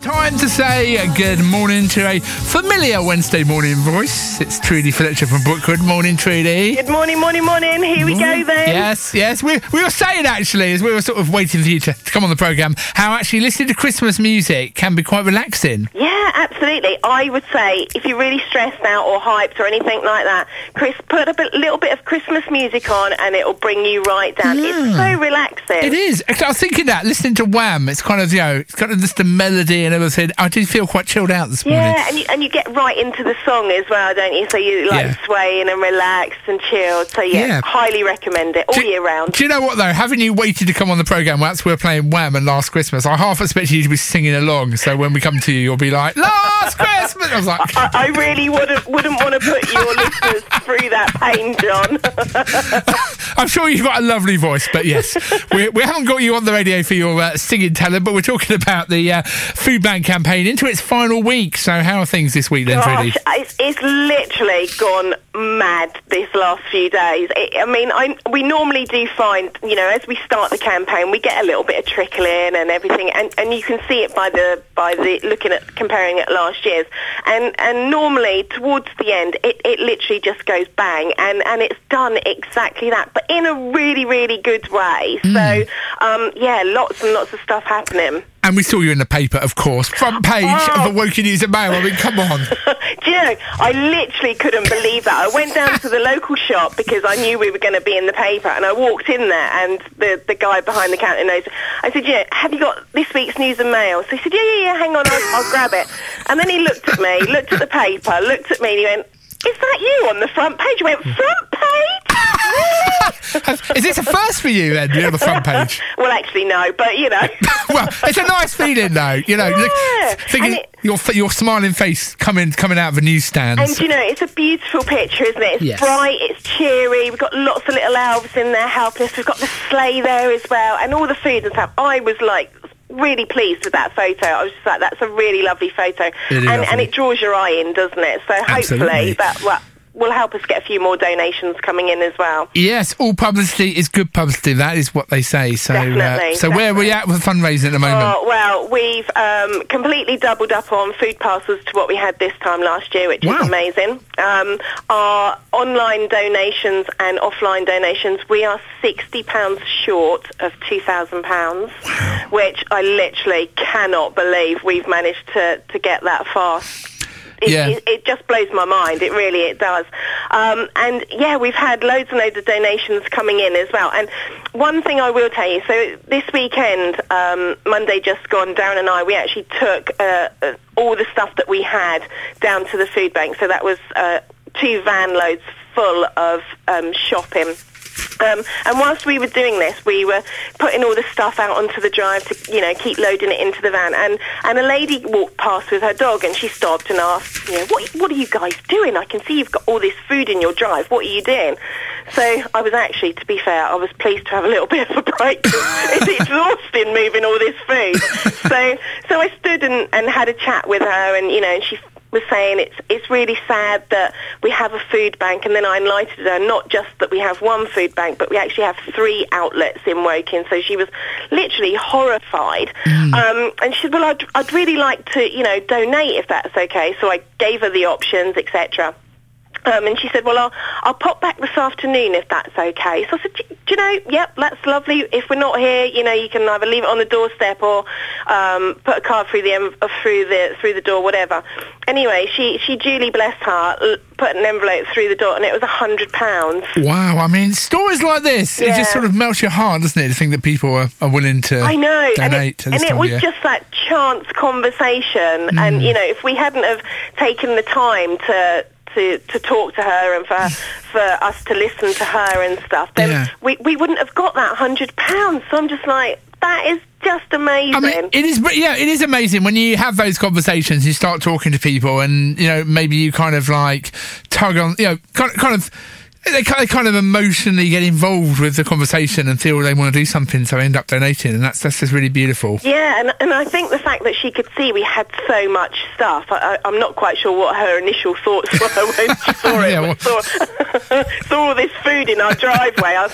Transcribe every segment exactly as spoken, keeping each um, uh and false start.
time to say good morning to a familiar Wednesday morning voice. It's Trudy Fletcher from Brookwood. Morning, Trudy. Good morning, morning, morning. Here we morning. go then. Yes, yes. We, we were saying, actually, as we were sort of waiting for you to, to come on the programme, how actually listening to Christmas music can be quite relaxing. Yeah, absolutely. I would say if you're really stressed out or hyped or anything like that, Chris, put a bit, little bit of Christmas music on and it'll bring you right down. Yeah. It's so relaxing. It is. I was thinking that, listening to Wham, it's kind of, you know, it's kind of just the melody and everything. I do feel quite chilled out this morning. Yeah, and you, and you get right into the song as well, don't you? So you like Yeah. swaying and relaxed and chilled. So yeah, Yeah. highly recommend it all Do- year round. Do you know what, though? Having you waited to come on the programme whilst we were playing Wham and Last Christmas, I half expected you to be singing along, so when we come to you, you'll be like, Last Christmas! I was like... I, I really wouldn't wouldn't want to put your listeners through that pain, John. I'm sure you've got a lovely voice, but yes, we, we haven't got you on the radio for your uh, singing talent, but we're talking about the uh, food bank campaign into its final week. So how are things this week then, Trudy? Gosh, it's, it's literally gone mad this last few days. It, I mean, I, we normally do find, you know, as we start the campaign, we get a little bit of trickle in and everything, and, and you can see it by the by the looking at comparing it last year's, and and normally towards the end, it, it literally just goes bang, and, and it's done exactly that, but in a really really good way. Mm. So um, yeah, lots and lots of stuff happening. And we saw you in the paper, of course. Front page oh. of the Woking News and Mail. I mean, come on. Do you know, I literally couldn't believe that. I went down to the local shop because I knew we were going to be in the paper, and I walked in there, and the, the guy behind the counter knows. I said, yeah, have you got this week's News and Mail? So he said, yeah, yeah, yeah, hang on, I'll, I'll grab it. And then he looked at me, looked at the paper, looked at me, and he went, is that you on the front page? I went, front page? Is this a first for you then, you're on the front page? Well, actually, no, but, you know. Well, it's a nice feeling, though. You know, Yeah. look, thinking it, your your smiling face coming coming out of the newsstands. And, you know, it's a beautiful picture, isn't it? It's Yes. bright, it's cheery, we've got lots of little elves in there helping us, we've got the sleigh there as well, and all the food and stuff. I was, like, really pleased with that photo. I was just like, that's a really lovely photo. It is and, lovely. and it draws your eye in, doesn't it? So Absolutely. hopefully that well, will help us get a few more donations coming in as well. Yes, all publicity is good publicity. That is what they say. So, Definitely, uh, so definitely. where are we at with fundraising at the moment? Oh, well, we've um, completely doubled up on food parcels to what we had this time last year, which Wow. is amazing. Um, our online donations and offline donations, we are sixty pounds short of two thousand pounds, Wow. which I literally cannot believe we've managed to, to get that far. It, Yeah. it, it just blows my mind. It really, it does. Um, and yeah, we've had loads and loads of donations coming in as well. And one thing I will tell you, so this weekend, um, Monday just gone, Darren and I, we actually took uh, uh, all the stuff that we had down to the food bank. So that was uh, two van loads full of um, shopping. Um, and whilst we were doing this, we were putting all the stuff out onto the drive to, you know, keep loading it into the van. And, and a lady walked past with her dog, and she stopped and asked, you know, what, what are you guys doing? I can see you've got all this food in your drive. What are you doing? So I was actually, to be fair, I was pleased to have a little bit of a break. It's exhausting moving all this food. So, so I stood and, and had a chat with her, and, you know, and she was saying it's it's really sad that we have a food bank, and then I enlightened her not just that we have one food bank, but we actually have three outlets in Woking. So she was literally horrified. Mm. Um, and she said, well, I'd, I'd really like to, you know, donate if that's okay. So I gave her the options, et cetera. Um, and she said, well, I'll, I'll pop back this afternoon if that's okay. So I said, do, do you know, yep, that's lovely. If we're not here, you know, you can either leave it on the doorstep or um, put a card through the env- through the through the door, whatever. Anyway, she, she duly, bless her, put an envelope through the door, and it was a hundred pounds. Wow, I mean, stories like this, Yeah. it just sort of melts your heart, doesn't it, to think that people are, are willing to I know, donate and it, to this and time it was of year. just that chance conversation, Mm. and, you know, if we hadn't have taken the time to... To, to talk to her and for for us to listen to her and stuff, then Yeah. we, we wouldn't have got that hundred pounds. So I'm just like, that is just amazing. I mean, it is, yeah, it is amazing when you have those conversations. You start talking to people, and you know, maybe you kind of like tug on, you know, kind of, kind of. They kind of emotionally get involved with the conversation and feel they want to do something, so they end up donating, and that's that's just really beautiful. Yeah, and and I think the fact that she could see we had so much stuff, I, I, I'm not quite sure what her initial thoughts were when she saw it. Yeah, well- saw, saw all this food in our driveway. I think she,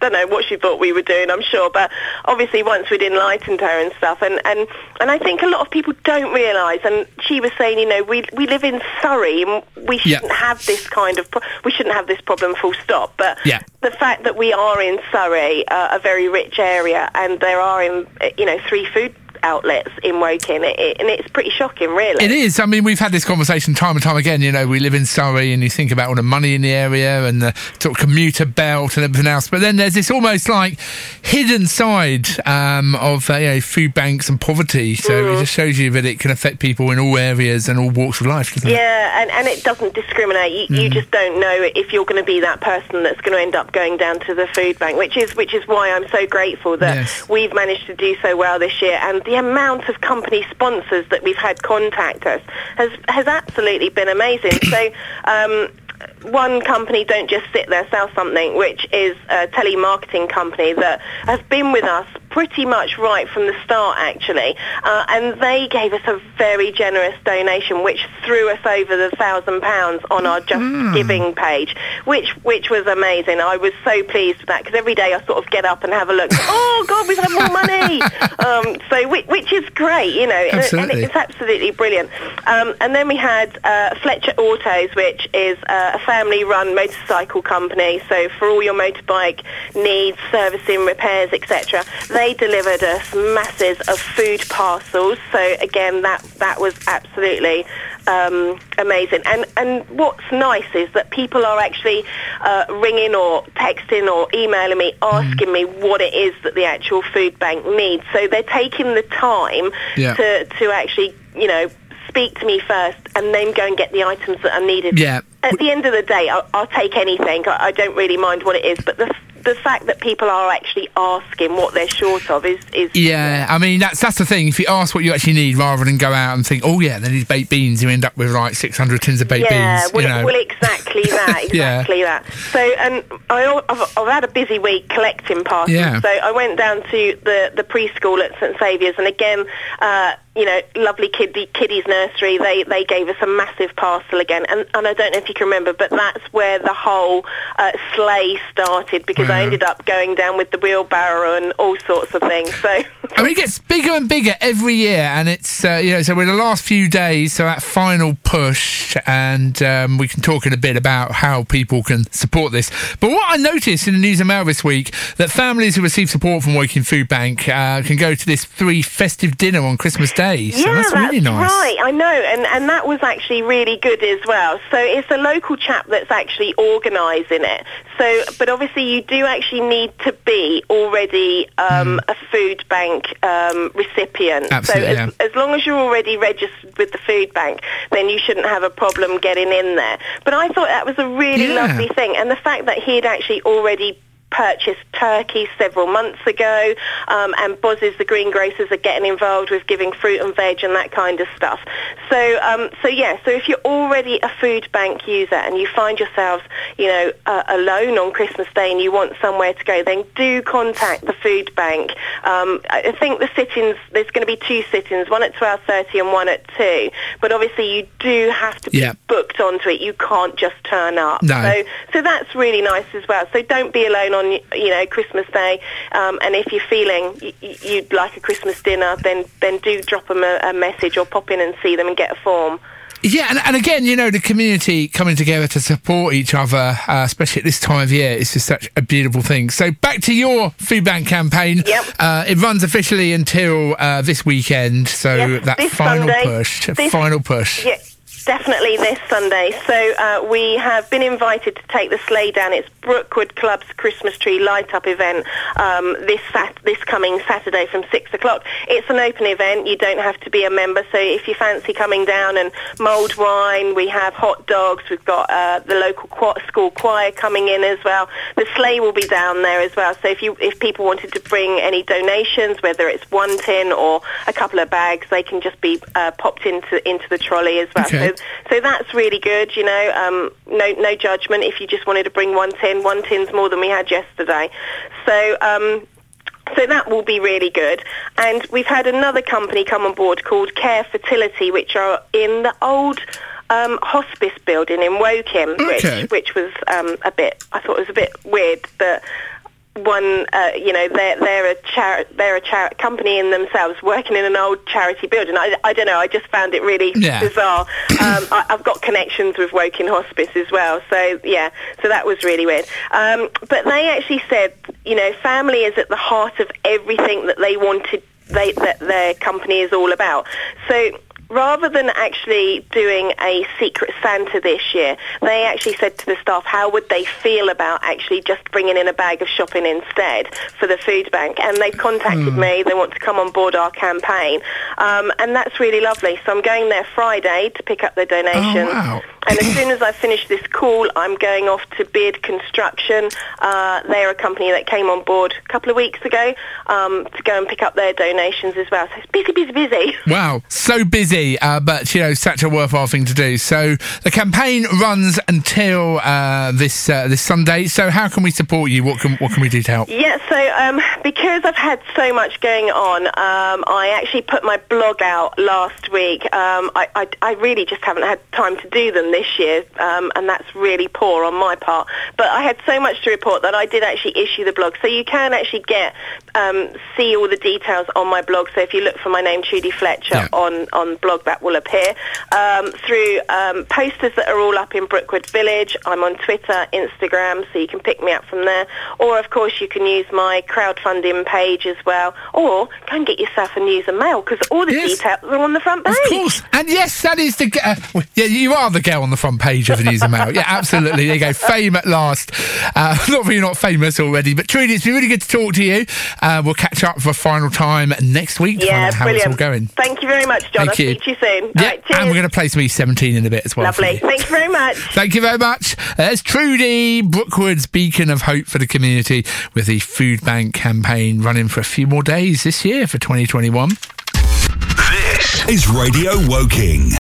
don't know what she thought we were doing, I'm sure. But obviously once we'd enlightened her and stuff, and, and, and I think a lot of people don't realise, and she was saying, you know, we we live in Surrey and we shouldn't yeah. have this kind of, pro- we shouldn't have this problem full stop. But yeah. the fact that we are in Surrey, uh, a very rich area, and there are, in, you know, three food outlets in Woking, it, it, and it's pretty shocking, really. It is. I mean, we've had this conversation time and time again. You know, we live in Surrey, and you think about all the money in the area and the sort of commuter belt and everything else. But then there's this almost like hidden side um, of uh, you know, food banks and poverty. So mm. it just shows you that it can affect people in all areas and all walks of life, doesn't yeah, it? Yeah, and, and it doesn't discriminate. You, mm. you just don't know if you're going to be that person that's going to end up going down to the food bank, which is which is why I'm so grateful that yes. we've managed to do so well this year. And the amount of company sponsors that we've had contact us has has absolutely been amazing. So um, one company, Don't Just Sit There, Sell Something, which is a telemarketing company that has been with us pretty much right from the start, actually, uh, and they gave us a very generous donation which threw us over the thousand pounds on our Just mm. Giving page, which which was amazing. I was so pleased with that, because every day I sort of get up and have a look, oh God, we've had more money. um, so which, which is great, you know, absolutely. and it's absolutely brilliant. Um, and then we had uh, Fletcher Autos, which is uh, a family-run motorcycle company, so for all your motorbike needs, servicing, repairs, et cetera, they delivered us masses of food parcels. So again, that that was absolutely um, amazing. And and what's nice is that people are actually uh, ringing or texting or emailing me, asking mm. me what it is that the actual food bank needs. So they're taking the time yeah. to to actually, you know, speak to me first and then go and get the items that are needed. Yeah. At the end of the day, I'll, I'll take anything. I, I don't really mind what it is, but the the fact that people are actually asking what they're short of is... is yeah, I mean, that's that's the thing. If you ask what you actually need rather than go out and think, oh, yeah, they need baked beans, you end up with, like, six hundred tins of baked yeah, beans. Well, you know. well, exactly that, exactly yeah. that. So, and I, I've, I've had a busy week collecting parcels. Yeah. So I went down to the, the preschool at St Saviour's, and again... Uh, you know, lovely kiddie, kiddies nursery, they, they gave us a massive parcel again. And, and I don't know if you can remember, but that's where the whole uh, sleigh started, because yeah. I ended up going down with the wheelbarrow and all sorts of things. So I mean, it gets bigger and bigger every year, and it's, uh, you know, so we're in the last few days, so that final push, and um, we can talk in a bit about how people can support this. But what I noticed in the News and Mail this week, that families who receive support from Woking Food Bank uh, can go to this free festive dinner on Christmas Day. So yeah, that's really that's nice. right. I know, and and that was actually really good as well. So it's a local chap that's actually organising it. So, but obviously you do actually need to be already um, mm. a food bank um, recipient. Absolutely, so as, yeah. as long as you're already registered with the food bank, then you shouldn't have a problem getting in there. But I thought that was a really yeah. lovely thing, and the fact that he'd actually already purchased turkey several months ago, um, and Boz's, the greengrocers, are getting involved with giving fruit and veg and that kind of stuff. So, um, so yeah, so if you're already a food bank user and you find yourselves, you know, uh, alone on Christmas Day and you want somewhere to go, then do contact the food bank. Um, I think the sittings, there's going to be two sittings, one at twelve thirty and one at two, but obviously you do have to be yeah. booked onto it. You can't just turn up. No. So, so that's really nice as well. So don't be alone on, you know, Christmas Day, um, and if you're feeling y- y- you'd like a Christmas dinner, then then do drop them a, a message or pop in and see them and get a form. Yeah, and, and again, you know, the community coming together to support each other, uh, especially at this time of year, it's just such a beautiful thing. So back to your food bank campaign. Yep. Uh, it runs officially until uh, this weekend, so yes, that this final Sunday, push, this, final push. Yeah. Definitely this Sunday. So uh, we have been invited to take the sleigh down. It's Brookwood Club's Christmas tree light-up event um, this sat- this coming Saturday from six o'clock. It's an open event. You don't have to be a member. So if you fancy coming down and mulled wine, we have hot dogs. We've got uh, the local qu- school choir coming in as well. The sleigh will be down there as well. So if you if people wanted to bring any donations, whether it's one tin or a couple of bags, they can just be uh, popped into into the trolley as well. Okay. So So that's really good, you know, um, no no judgment if you just wanted to bring one tin. One tin's more than we had yesterday. So um, so that will be really good. And we've had another company come on board called Care Fertility, which are in the old um, hospice building in Woking, okay. which, which was um, a bit, I thought it was a bit weird that one, uh, you know, they're they're a chari- they're a chari- company in themselves, working in an old charity building. I, I don't know. I just found it really yeah. bizarre. Um, I, I've got connections with Woking Hospice as well, so yeah. So that was really weird. Um, but they actually said, you know, family is at the heart of everything that they wanted. They that their company is all about. So, rather than actually doing a Secret Santa this year, they actually said to the staff how would they feel about actually just bringing in a bag of shopping instead for the food bank. And they've contacted mm. me. They want to come on board our campaign. Um, and that's really lovely. So I'm going there Friday to pick up their donations. Oh, wow. And as soon as I finish this call, I'm going off to Beard Construction. Uh, they're a company that came on board a couple of weeks ago um, to go and pick up their donations as well. So it's busy, busy, busy. Wow, so busy, uh, but, you know, such a worthwhile thing to do. So the campaign runs until uh, this uh, this Sunday. So how can we support you? What can what can we do to help? Yeah, so um, because I've had so much going on, um, I actually put my blog out last week. Um, I, I, I really just haven't had time to do them this year, um, and that's really poor on my part. But I had so much to report that I did actually issue the blog. So you can actually get um, see all the details on my blog. So if you look for my name, Trudy Fletcher, yeah. on, on blog, that will appear. Um, through um, posters that are all up in Brookwood Village. I'm on Twitter, Instagram, so you can pick me up from there. Or, of course, you can use my crowdfunding page as well. Or go and get yourself a news and mail, because all the yes. details are on the front page. Of course. And yes, that is the... Uh, yeah, you are the girl on the front page of the news and mail. Yeah, absolutely. There you go. Fame at last. Uh, not that you're not famous already, but Trudy, it's been really good to talk to you. Uh, we'll catch up for a final time next week to yeah, find out how brilliant. it's all going. Thank you very much, John. Thank I'll you. speak to you soon. Yeah, all right, cheers. and we're going to play some E seventeen in a bit as well. Lovely. Thank you very much. Thank you very much. There's Trudy, Brookwood's beacon of hope for the community, with the food bank campaign running for a few more days this year for twenty twenty-one. This is Radio Woking.